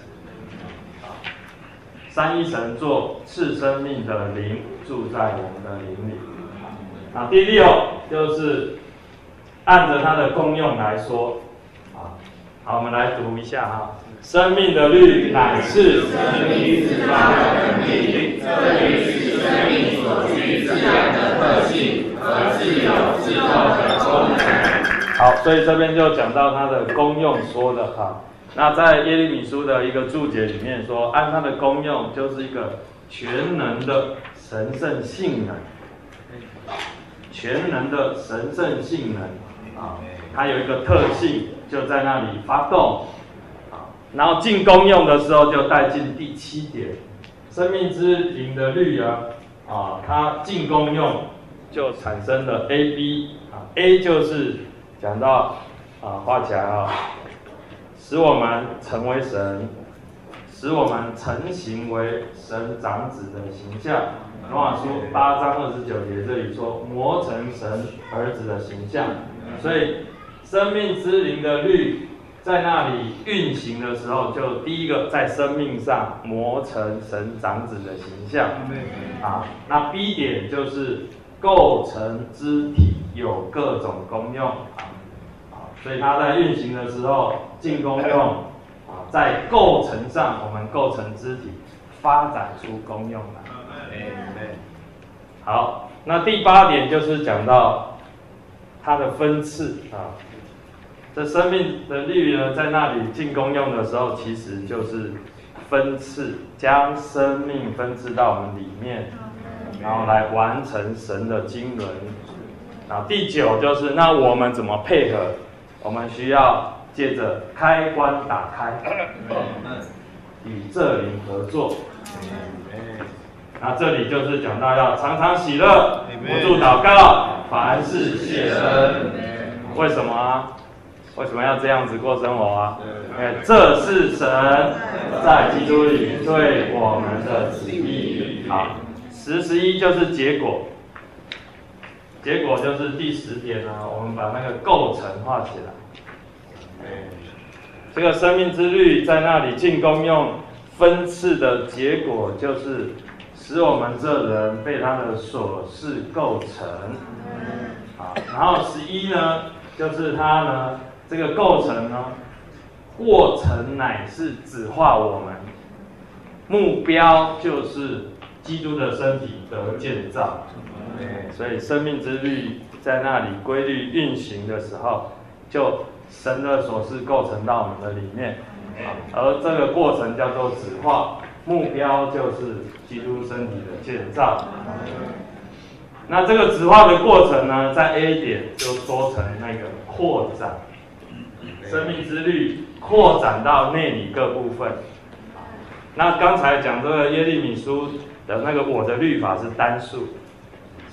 Speaker 1: 三一神做赐生命的灵，住在我们的灵里。啊，第六就是按着它的功用来说。啊，好，我们来读一下哈。生命的律乃是生命自发的能力，这律是生命所需自然的特性和自有自动的功能。好，所以这边就讲到它的功用说的哈。那在耶利米书的一个注解里面说，按它的功用就是一个全能的神圣性能，全能的神圣性能啊，它有一个特性，就在那里发动啊，然后进功用的时候就带进第七点，生命之灵的律啊，啊，它进功用就产生了 A B 啊 ，A 就是讲到啊，画起来啊。使我们成为神，使我们成形为神长子的形象。罗马书八章二十九节这里说，磨成神儿子的形象。所以生命之灵的律在那里运行的时候，就第一个在生命上磨成神长子的形象。啊，那 B 点就是构成肢体，有各种功用。所以它在运行的时候，进功用啊，在构成上，我们构成肢体，发展出功用来。好，那第八点就是讲到它的分次啊，这生命的律呢，在那里进功用的时候，其实就是分次，将生命分次到我们里面，然后来完成神的经纶。啊，第九就是那我们怎么配合？我们需要借着开关打开，与这灵合作。那这里就是讲到要常常喜乐，不住祷告，凡事谢恩。为什么啊？为什么要这样子过生活啊？因为这是神在基督里对我们的旨意。好，十十一就是结果。结果就是第十点呢，我们把那个构成画起来。这个生命之律在那里进功用分次的结果，就是使我们这人被他的所事构成。好，然后十一呢，就是他呢这个构成呢，过程乃是指化我们，目标就是基督的身体得建造。所以生命之律在那里规律运行的时候，就神的所事构成到我们的里面，而这个过程叫做指化，目标就是基督身体的建造。那这个指化的过程呢，在 A 点就说成那个扩展，生命之律扩展到内里各部分。那刚才讲这个耶利米书的那个我的律法是单数。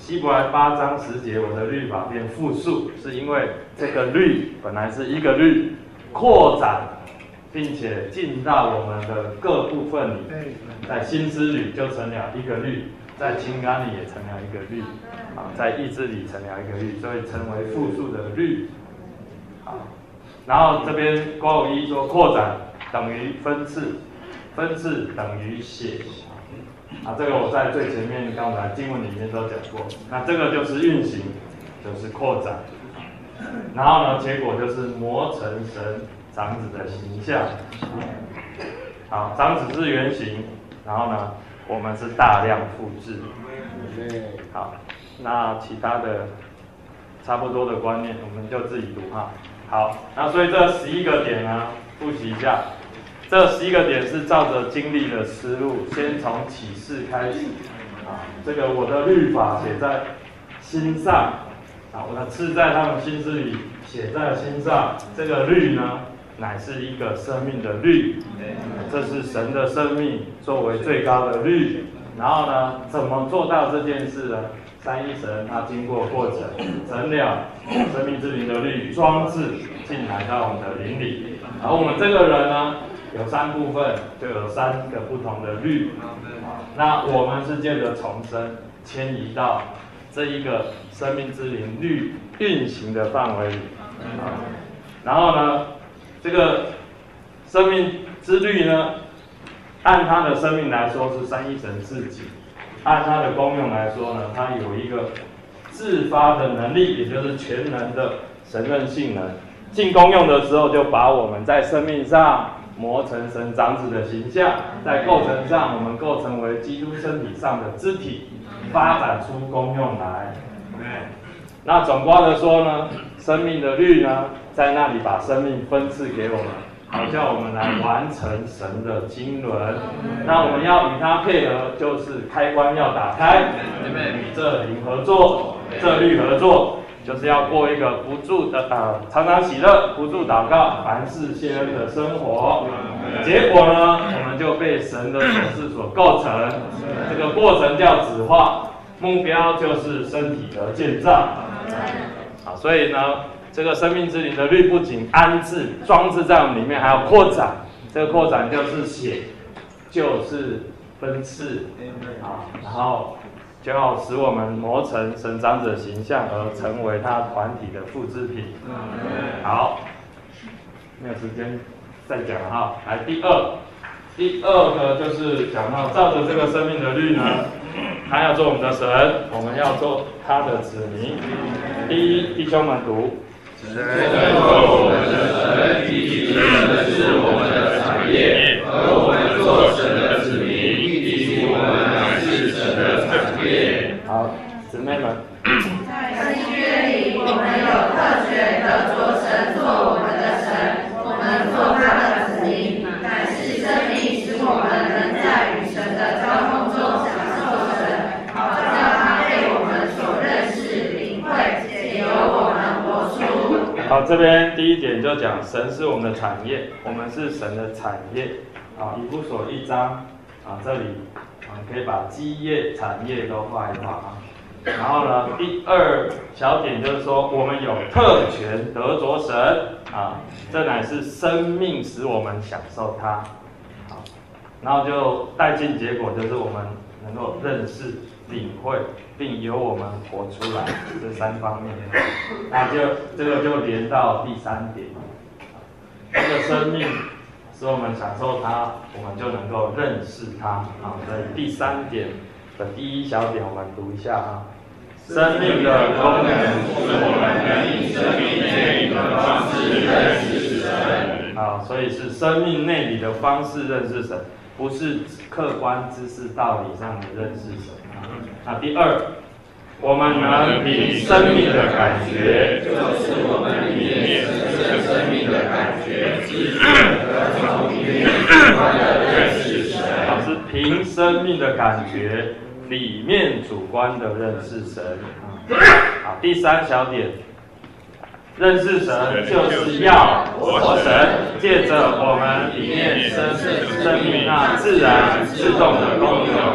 Speaker 1: 希伯来八章十节，我的律法变复数，是因为这个律本来是一个律，扩展，并且进到我们的各部分里，在心思里就成了一个律，在情感里也成了一个律，啊，在意志里成了一个律，所以成为复数的律。好，然后这边括弧一说扩展等于分次，分次等于写。啊，这个我在最前面刚才经文里面都讲过。那这个就是运行，就是扩展。然后呢，结果就是磨成神长子的形象。好，长子是原型，然后呢，我们是大量复制。好，那其他的差不多的观念，我们就自己读哈。好，那所以这十一个点呢，复习一下。这十一个点是照着经历的思路，先从启示开始啊。这个我的律法写在心上啊，我的刺在他们心思里，写在心上。这个律呢，乃是一个生命的律，这是神的生命作为最高的律。然后呢，怎么做到这件事呢？三一神他经过过程，成了生命之灵的律装置进来到我们的灵里。而我们这个人呢，有三部分，就有三个不同的律。那我们是借着重生迁移到这一个生命之灵律运行的范围里。然后呢，这个生命之律呢，按他的生命来说是三一神自己，按他的功用来说呢，他有一个自发的能力，也就是全能的神任性能。进功用的时候，就把我们在生命上磨成神长子的形象，在构成上，我们构成为基督身体上的肢体，发展出功用来。那总括的说呢，生命的律呢，在那里把生命分赐给我们，好叫我们来完成神的经纶。那我们要与他配合，就是开关要打开，与这灵合作，这律合作。就是要过一个不住的呃常常喜乐、不住祷告、凡事谢恩的生活。结果呢，我们就被神的所事所构成。这个过程叫子化，目标就是身体的建造。啊，所以呢，这个生命之灵的律不仅安置、装置在我们里面，还要扩展。这个扩展就是写，就是分次啊，然后。就要使我们磨成神长子的形象，而成为他团体的复制品。好，没有时间再讲哈。来，第二，第二个就是讲到照着这个生命的律呢，他要做我们的神，我们要做他的子民。第一，弟兄们读。
Speaker 2: 神做我们的神，以及神是我们的产业，而我们做神的子民，以及我们乃是神的产业。
Speaker 1: 好，姊妹们。
Speaker 6: 在新约里，我们有特权得着神做我们的神，我们做他的子民，乃是生命使我们能在与神的交通中享受神，好叫他被我们所认识、领会，且由我们活出。
Speaker 1: 好，这边第一点就讲神是我们的产业，我们是神的产业。啊，以弗所一章啊，这里啊可以把基业、产业都画一画啊。然后呢，第二小点就是说，我们有特权得着神啊，这乃是生命使我们享受它。好，然后就带进结果就是我们能够认识、领会，并由我们活出来这三方面。那就这个就连到第三点，这个生命使我们享受它，我们就能够认识它啊。所以第三点的第一小点，我们读一下啊。生命的功能是我们能以生命内里的方式认识神。好，所以是生命内里的方式认识神，不是客观知识道理上的认识神。那第二，我们能凭生命的感觉，就是我们里面神圣生命的感觉，自觉地从里面主观的认识神。好，是凭生命的感觉。里面主观的认识神。好，第三小点，认识神就是要活神，借着我们里面生生命那自然自动的功用，我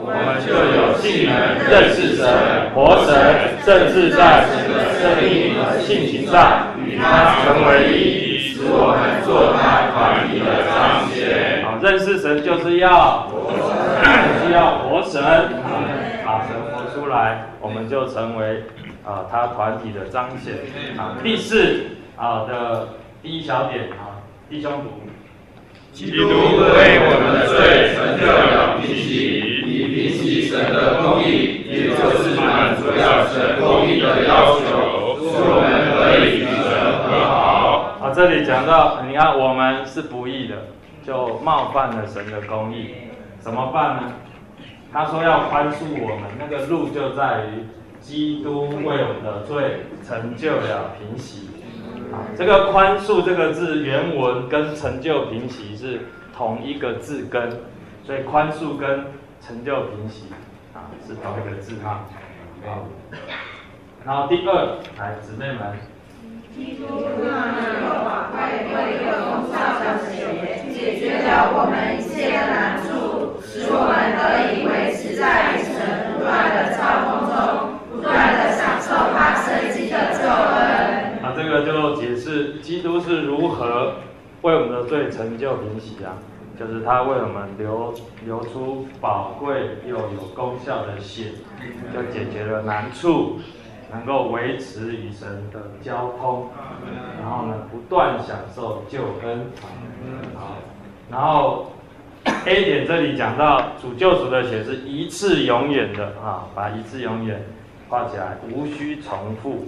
Speaker 1: 我们就有性能认识神、活神，甚至在神的生命和性情上与他成为一，使我们做他团体的彰显。好，认识神就是要就是要活神，把神活出来，我们就成为啊、呃、他团体的彰显。啊，第四啊的第一小点啊，弟兄读。
Speaker 2: 基督为我们的罪成就了平息，以平息神的公义，也就是满足了神公义的要求，使我们可以与神和好。
Speaker 1: 啊，这里讲到，你看我们是不义的，就冒犯了神的公义，怎么办呢？他说要宽恕我们，那个路就在于基督为我们的罪成就了平息。啊，这个宽恕这个字原文跟成就平息是同一个字根，所以宽恕跟成就平息啊是同一个字哈。好，然后第二，来姊妹们，
Speaker 6: 基督那有宝贵又有功效的血，解决了我们一切的难处，使我们得以维持在神不断的交通中，不断的享受他神迹的救恩。
Speaker 1: 啊，这个就解释基督是如何为我们的罪成就平息啊，就是他为我们流流出宝贵又有功效的血，就解决了难处，能够维持与神的交通，然后呢不断享受救恩。好，然后 A 点这里讲到主救赎的血是一次永远的啊，把一次永远画起来，无需重复。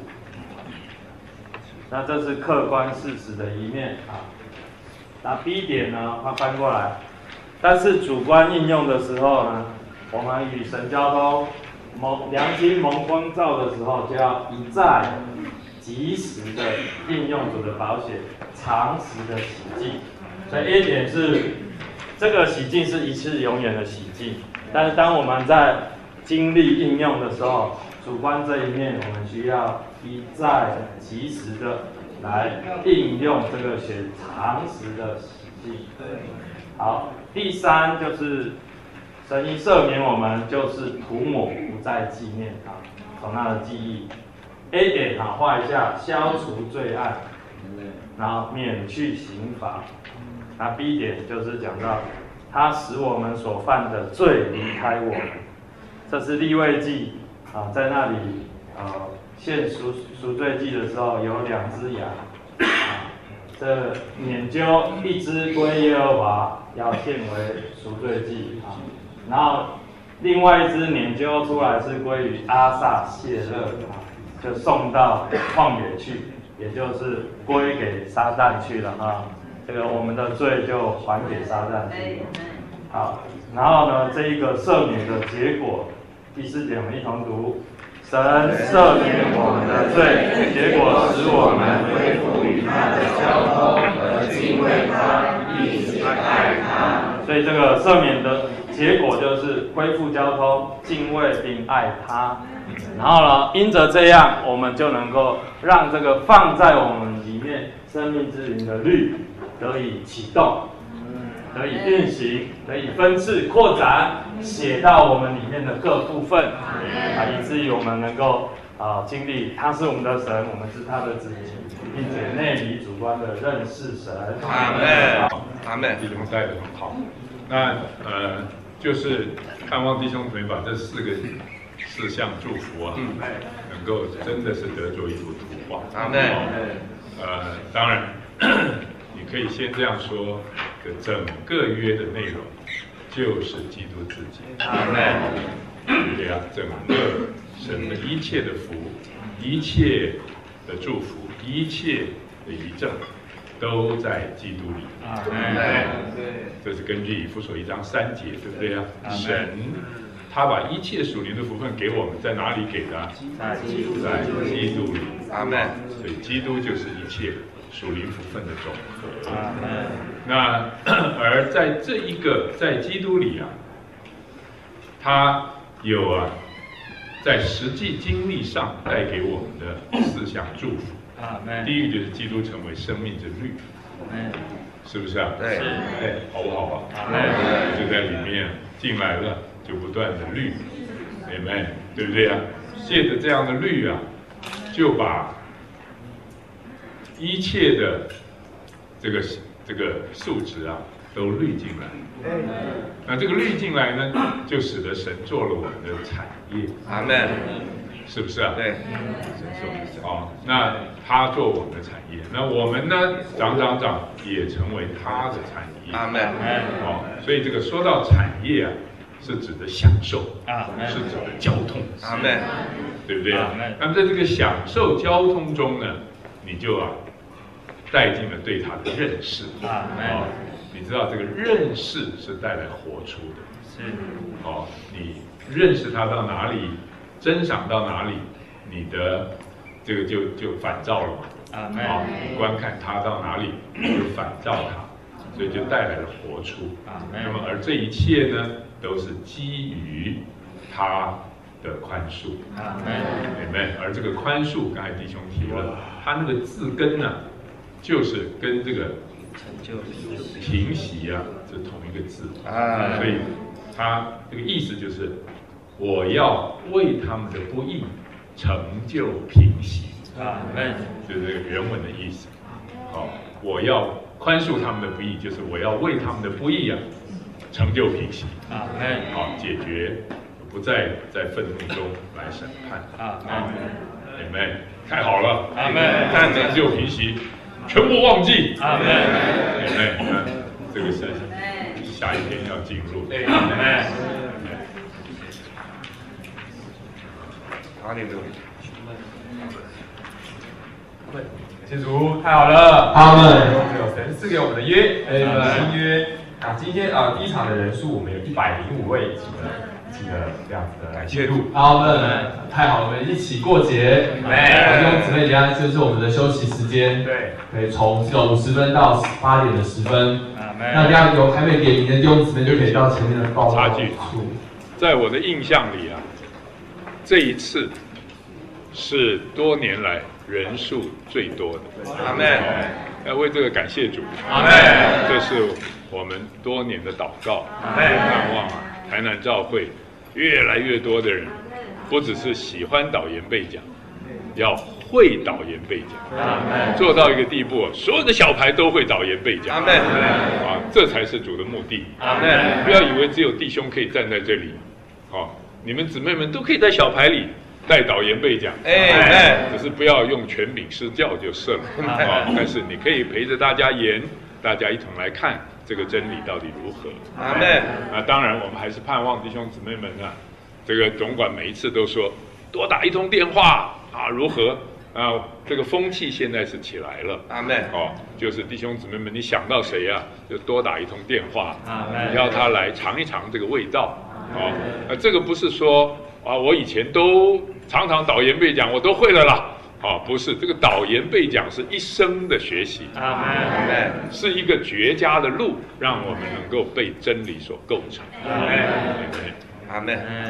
Speaker 1: 那这是客观事实的一面啊。那 B 点呢，它翻过来，但是主观应用的时候呢，我们与神交通，蒙良心蒙光照的时候，就要一再及时的应用主的宝血，长时的洗净。所以 A 点是这个洗净是一次永远的洗净，但是当我们在经历应用的时候，主观这一面我们需要一再及时的来应用这个血长时的洗净。好，第三就是神一赦免我们，就是涂抹，不再纪念他，从他的记忆。A 点啊，画一下，消除罪案，然后免去刑罚。那 B 点就是讲到他使我们所犯的罪离开我们，这是利未记啊，在那里呃献赎赎罪祭的时候有两只羊，啊，这撵揪一只归耶和华，要献为赎罪祭啊，然后另外一只撵揪出来是归于阿撒谢勒啊，就送到旷野去，也就是归给撒旦去了啊。这个我们的罪就还给撒旦去。好，然后呢，这一个赦免的结果，第四点我们一同读：神赦免我们的罪，结果使我们恢复与他的交通和敬畏他，一起爱他。所以这个赦免的结果就是恢复交通、敬畏并爱他。然后呢，因着这样，我们就能够让这个放在我们里面生命之灵的律得以启动，得以运行，得以分次扩展，写到我们里面的各部分，啊，以至于我们能够啊经历他是我们的神，我们是他的子民，并且内里主观的认识神。
Speaker 2: 阿门，阿门。
Speaker 8: 弟兄带得很好。那呃，就是盼望弟兄姊妹把这四个四项祝福啊，嗯、能够真的是得着一幅图画。
Speaker 2: 阿门。
Speaker 8: 呃，当然。你可以先这样说，整个约的内容就是基督自己。
Speaker 2: 阿门。
Speaker 8: 对啊，整个神的一切的福、一切的祝福、一切的遗赠，都在基督里。
Speaker 2: 阿门。
Speaker 8: 这是根据以弗所一章三节，对不对啊？神他把一切属灵的福分给我们，在哪里给的？在基督里。
Speaker 2: 阿门。
Speaker 8: 所以基督就是一切属灵福分的总和。那而在这一个在基督里啊，他有啊，在实际经历上带给我们的四项祝福。第一个就是基督成为生命之律，是不是啊？
Speaker 2: 对，
Speaker 8: 哎，好不好啊？就在里面进来了，就就不断的律，明白？对不对啊？借着这样的律啊，就把一切的这个这个数值啊都滤进来。那这个滤进来呢，就使得神做了我们的产业。
Speaker 2: 阿门。
Speaker 8: 是不是啊？
Speaker 2: 对。
Speaker 8: 哦，那他做我们的产业，那我们呢，长长长也成为他的产业。
Speaker 2: 阿门。
Speaker 8: 哦，所以这个说到产业啊，是指的享受，是指的交通。
Speaker 2: 阿门。
Speaker 8: 对不对啊？那么在这个享受交通中呢，你就啊带进了对他的认识。啊，哦，你知道这个认识是带来活出的。是。哦，你认识他到哪里？珍赏到哪里，你的这个就就反照了嘛。啊，好，你观看他到哪里，就反照他，所以就带来了活出。啊，那么而这一切呢，都是基于他的宽恕。啊，明白？而这个宽恕，刚才弟兄提了，他那个字根呢，就是跟这个平息啊是同一个字。啊，所以他这个意思就是。我要为他们的不义成就平息，啊，就是这个原文的意思。好，我要宽恕他们的不义，就是我要为他们的不义啊成就平息，啊，好解决，不再在愤怒中来审判，啊，阿门，太好了，阿门，成就平息，全部忘记，阿门，阿门，这个是下一天要进入，阿门。
Speaker 2: 阿门。
Speaker 9: 谢主，太好了，阿门。有神赐给我们的约，呃，新约啊，今天啊，第一场的人数我们有一百零五位，几个几个这样子的
Speaker 2: 感谢主，
Speaker 9: 阿门。太好了，我们一起过节，弟兄姊妹家，这是我们的休息时间，对，可以从这种五十分到八点的十分，那这样有还没点名的弟兄姊妹就可以到前面的报告处。
Speaker 8: 在我的印象里啊。这一次是多年来人数最多的，
Speaker 2: 阿门。
Speaker 8: 要为这个感谢主，
Speaker 2: 阿门。
Speaker 8: 这是我们多年的祷告，盼望啊，台南教会越来越多的人，不只是喜欢导言背讲，要会导言背讲，做到一个地步，所有的小牌都会导言背讲，
Speaker 2: 阿门。
Speaker 8: 啊，这才是主的目的，阿门。不要以为只有弟兄可以站在这里，哦。你们姊妹们都可以在小牌里带导言背讲，哎，只是不要用权柄施教就是了啊。但是你可以陪着大家言，大家一同来看这个真理到底如何。
Speaker 2: 阿门。
Speaker 8: 那当然，我们还是盼望弟兄姊妹们啊，这个总管每一次都说多打一通电话啊，如何啊？这个风气现在是起来了。
Speaker 2: 阿门。
Speaker 8: 哦，就是弟兄姊妹们，你想到谁啊，就多打一通电话，要他来尝一尝这个味道。哦，那这个不是说啊，我以前都常常导言背讲，我都会了啦。哦，不是，这个导言背讲是一生的学习，阿门，是一个绝佳的路，让我们能够被真理所构成，阿门，阿门。